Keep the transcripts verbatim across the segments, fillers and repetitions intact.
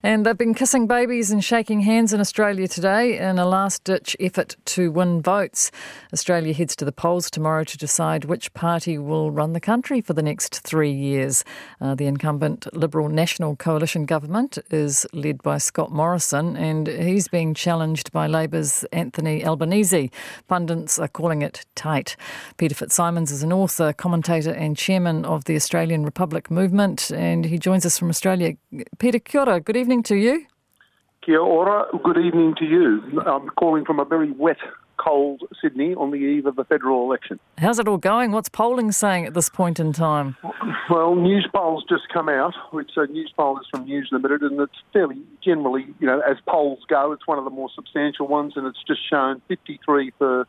And they've been kissing babies and shaking hands in Australia today in a last-ditch effort to win votes. Australia heads to the polls tomorrow to decide which party will run the country for the next three years. Uh, the incumbent Liberal National Coalition government is led by Scott Morrison, and he's being challenged by Labor's Anthony Albanese. Pundits are calling it tight. Peter Fitzsimons is an author, commentator and chairman of the Australian Republic Movement, and he joins us from Australia. Peter, kia ora, good evening to you. Kia ora, good evening to you. I'm calling from a very wet, cold Sydney on the eve of the federal election. How's it all going? What's polling saying at this point in time? Well, news polls just come out, which a news poll is from News Limited, and it's fairly generally, you know, as polls go, it's one of the more substantial ones, and it's just shown fifty-three for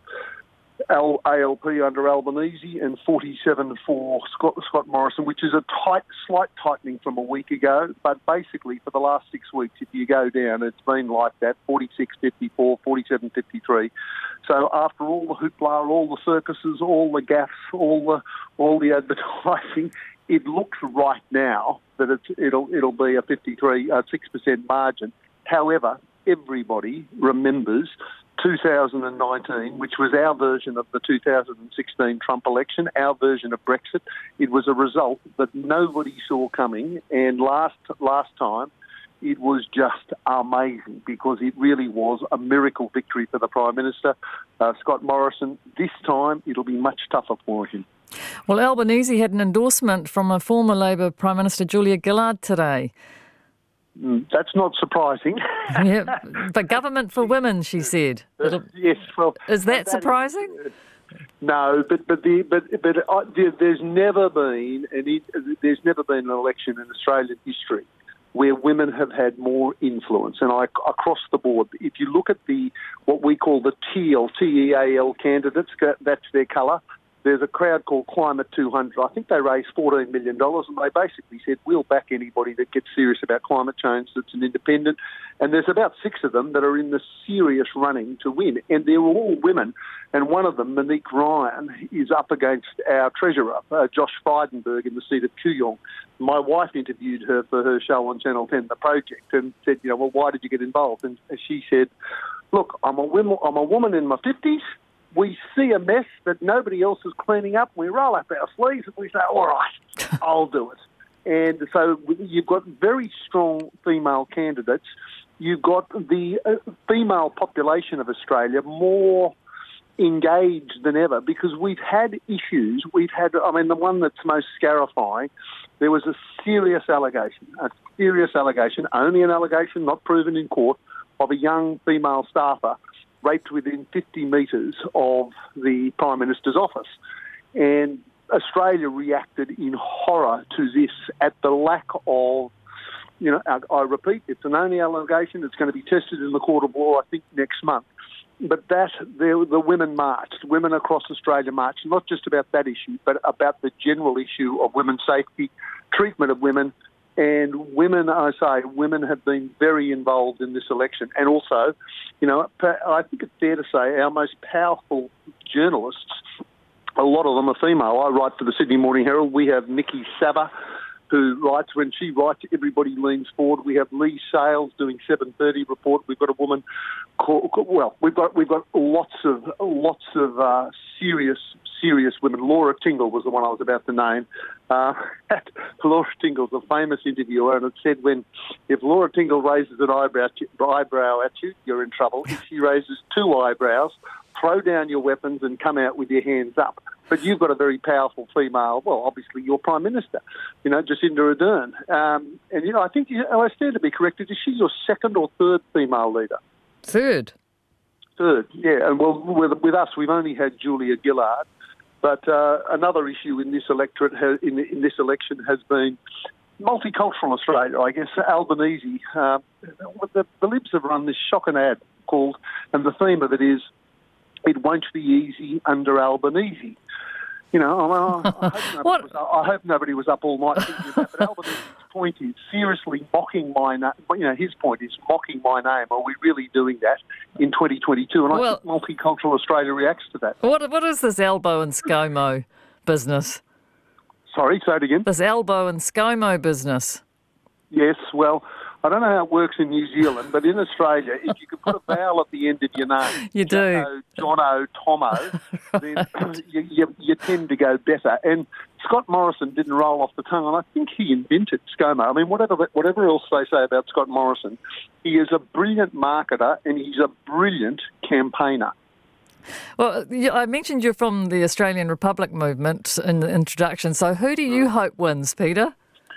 A L P under Albanese and forty-seven for Scott, Scott Morrison, which is a tight, slight tightening from a week ago. But basically, for the last six weeks, if you go down, it's been like that, forty-six fifty-four, forty-seven fifty-three. So after all the hoopla, all the circuses, all the gaffes, all the all the advertising, it looks right now that it's, it'll it'll be a fifty-three, uh, six percent margin. However, everybody remembers two thousand nineteen, which was our version of the two thousand sixteen Trump election, our version of Brexit. It was a result that nobody saw coming, and last last time it was just amazing because it really was a miracle victory for the Prime Minister, uh, Scott Morrison. This time it'll be much tougher for him. Well, Albanese had an endorsement from a former Labor Prime Minister, Julia Gillard, today. That's not surprising. Yeah, but government for women, she said. It'll, yes, well, is that, that surprising? Is, no, but but the but but uh, there, there's never been any there's never been an election in Australian history where women have had more influence, and I across the board. If you look at the what we call the teal T E A L candidates, that's their colour. There's a crowd called Climate two hundred. I think they raised fourteen million dollars, and they basically said, we'll back anybody that gets serious about climate change that's an independent. And there's about six of them that are in the serious running to win, and they're all women. And one of them, Monique Ryan, is up against our treasurer, uh, Josh Frydenberg, in the seat of Kooyong. My wife interviewed her for her show on Channel ten, The Project, and said, you know, well, why did you get involved? And she said, look, I'm a woman, I'm a woman in my fifties. We see a mess that nobody else is cleaning up. We roll up our sleeves and we say, all right, I'll do it. And so you've got very strong female candidates. You've got the female population of Australia more engaged than ever because we've had issues. We've had, I mean, the one that's most scarifying, there was a serious allegation, a serious allegation, only an allegation, not proven in court, of a young female staffer raped within fifty metres of the Prime Minister's office. And Australia reacted in horror to this at the lack of, you know, I, I repeat, it's an only allegation. It's going to be tested in the court of law, I think, next month. But that, the, the women marched, women across Australia marched, not just about that issue, but about the general issue of women's safety, treatment of women. And women, I say, women have been very involved in this election. And also, you know, I think it's fair to say our most powerful journalists, a lot of them are female. I write for the Sydney Morning Herald. We have Nikki Saba, who writes. When she writes, everybody leans forward. We have Lee Sales doing seven thirty report. We've got a woman called, well, we've got we've got lots of lots of uh, serious serious women. Laura Tingle was the one I was about to name. Uh, Laura Tingle's a famous interviewer, and it said when if Laura Tingle raises an eyebrow eyebrow at you, you're in trouble. If she raises two eyebrows, throw down your weapons and come out with your hands up. But you've got a very powerful female, well, obviously your Prime Minister, you know, Jacinda Ardern. Um, and, you know, I think, you, I stand to be corrected, is she your second or third female leader? Third. Third, yeah. And, well, with, with us, we've only had Julia Gillard. But uh, another issue in this electorate, has, in, in this election, has been multicultural Australia. I guess Albanese, uh, the, the Libs have run this shocking ad called, and the theme of it is, it won't be easy under Albanese. You know, I, I, hope nobody was, I hope nobody was up all night thinking of that. But Albanese's point is seriously mocking my name. You know, his point is mocking my name. Are we really doing that in twenty twenty-two? And well, I think multicultural Australia reacts to that. What What is this elbow and ScoMo business? Sorry, say it again. This elbow and ScoMo business. Yes, well, I don't know how it works in New Zealand, but in Australia, if you could put a vowel at the end of your name, you do, Jono, Jono, Tomo, right. then you, you, you tend to go better. And Scott Morrison didn't roll off the tongue, and I think he invented ScoMo. I mean, whatever whatever else they say about Scott Morrison, he is a brilliant marketer and he's a brilliant campaigner. Well, I mentioned you're from the Australian Republic movement in the introduction, so who do you hope wins, Peter?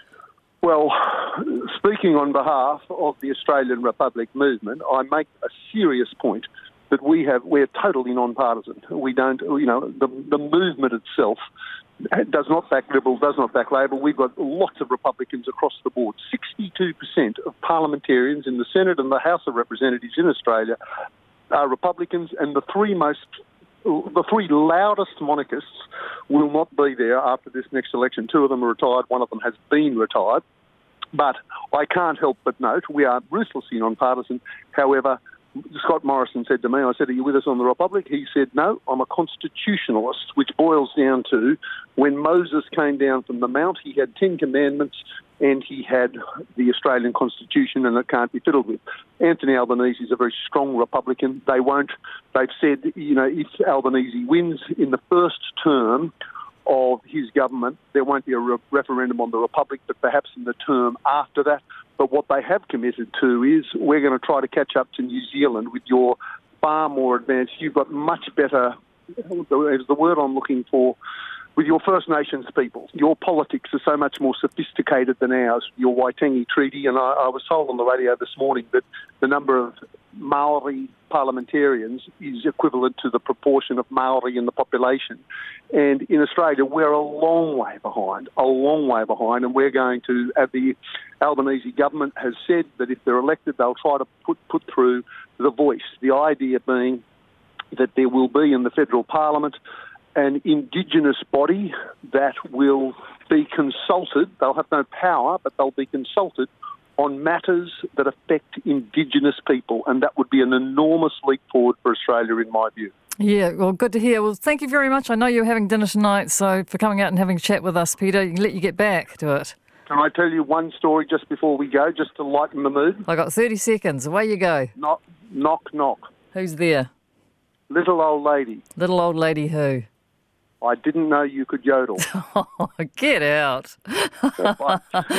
Well, speaking on behalf of the Australian Republic movement, I make a serious point that we have, we're totally non-partisan. We don't, you know, the, the movement itself does not back Liberal, does not back Labor. We've got lots of Republicans across the board. sixty-two percent of parliamentarians in the Senate and the House of Representatives in Australia are Republicans, and the three most, the three loudest monarchists will not be there after this next election. Two of them are retired, one of them has been retired. But I can't help but note we are ruthlessly non-partisan. However, Scott Morrison said to me, I said, are you with us on the Republic? He said, no, I'm a constitutionalist, which boils down to when Moses came down from the Mount, he had Ten Commandments and he had the Australian Constitution, and it can't be fiddled with. Anthony Albanese is a very strong Republican. They won't, they've said, you know, if Albanese wins in the first term of his government, there won't be a re- referendum on the Republic, but perhaps in the term after that. But what they have committed to is we're going to try to catch up to New Zealand with your far more advanced, you've got much better, is the word I'm looking for, with your First Nations people. Your politics are so much more sophisticated than ours. Your Waitangi Treaty, and I, I was told on the radio this morning that the number of Maori parliamentarians is equivalent to the proportion of Maori in the population. And in Australia, we're a long way behind, a long way behind, and we're going to, uh, the Albanese government has said that if they're elected, they'll try to put, put through the voice, the idea being that there will be in the federal parliament an Indigenous body that will be consulted. They'll have no power, but they'll be consulted on matters that affect Indigenous people, and that would be an enormous leap forward for Australia, in my view. Yeah, well, good to hear. Well, thank you very much. I know you're having dinner tonight, so for coming out and having a chat with us, Peter, you can let you get back to it. Can I tell you one story just before we go, just to lighten the mood? I got thirty seconds. Away you go. Knock, knock, knock. Who's there? Little old lady. Little old lady who? I didn't know you could yodel. Oh, get out. Bye.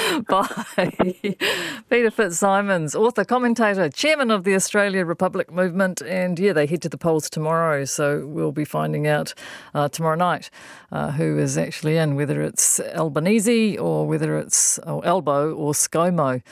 Bye. Peter Fitzsimons, author, commentator, chairman of the Australia Republic movement. And yeah, they head to the polls tomorrow. So we'll be finding out uh, tomorrow night uh, who is actually in, whether it's Albanese or whether it's oh, Albo or ScoMo.